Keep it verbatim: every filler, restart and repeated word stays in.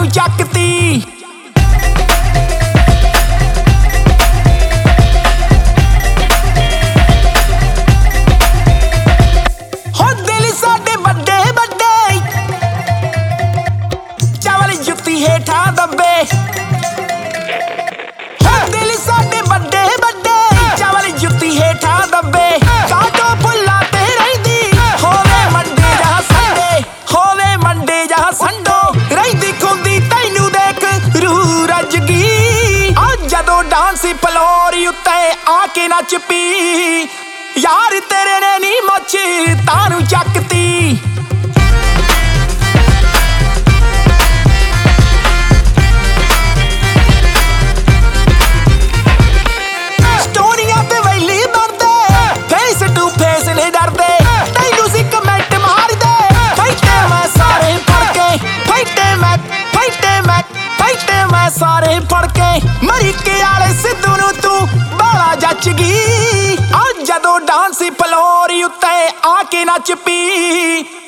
ਚੱਕਤੀ। ਹੋ ਦਿਲ ਸਾਡੇ ਵੱਡੇ ਵੱਡੇ ਚਾਵਲ ਜੁੱਤੀ ਹੇਠਾਂ ਦੱਬੇ। ਹੋ ਦਿਲ ਸਾਡੇ ਵੱਡੇ ਵੱਡੇ ਚਾਵਲ ਜੁੱਤੀ ਹੇਠਾਂ ਦੱਬੇ। ਕਾਟੋ ਫੁੱਲਾਂ ਤੇ ਰਹਿੰਦੀ ਹੋਵੇ ਮੰਡੇ ਜਾਂ ਸੰਡੇ, ਹੋਵੇ ਮੰਡੇ ਜਾਂ ਸੰਡੋ ਰਹਿੰਦੀ ਖੁੰਦੀ ਤੈਨੂੰ ਦੇਖ ਰੂਹ ਰੱਜ ਗਈ। ਆ ਜਦੋਂ ਡਾਂਸ ਫਲੋਰ ਉੱਤੇ ਆ ਕੇ ਨੱਚ ਪੀ ਯਾਰ ਤੇਰੇ ਨੇ ਨੀ ਮੁੱਛ ਤਾਨੂੰ ਚੱਕਤੀ। ਸਟੋਰੀਆਂ ਤੇ ਵੈਲੀ ਬਣਦੇ ਫੇਸ ਟੂ ਫੇਸ ਨੇ ਡਰਦੇ ਤੈਨੂੰ ਸੀ ਕਮੈਂਟ ਮਾਰਦੇ। ਫੈਟੇ ਮੈਂ ਸਾਰੇ ਫੜ ਕੇ ਫੈਟੇ ਮੈਂ ਫੈਟੇ ਮੈਂ ਫੈਟੇ ਮੈਂ ਸਾਰੇ ਫੜ ਕੇ ਅਮਰੀਕੇ ਵਾਲੇ ਸਿੱਧੂ ਨੂੰ ਤੂੰ ਬਾਲਾ ਜੱਚ ਗਈ। ਆ ਜਦੋਂ ਡਾਂਸ ਫਲੋਰ ਉੱਤੇ ਆ ਕੇ ਨੱਚ ਪੀ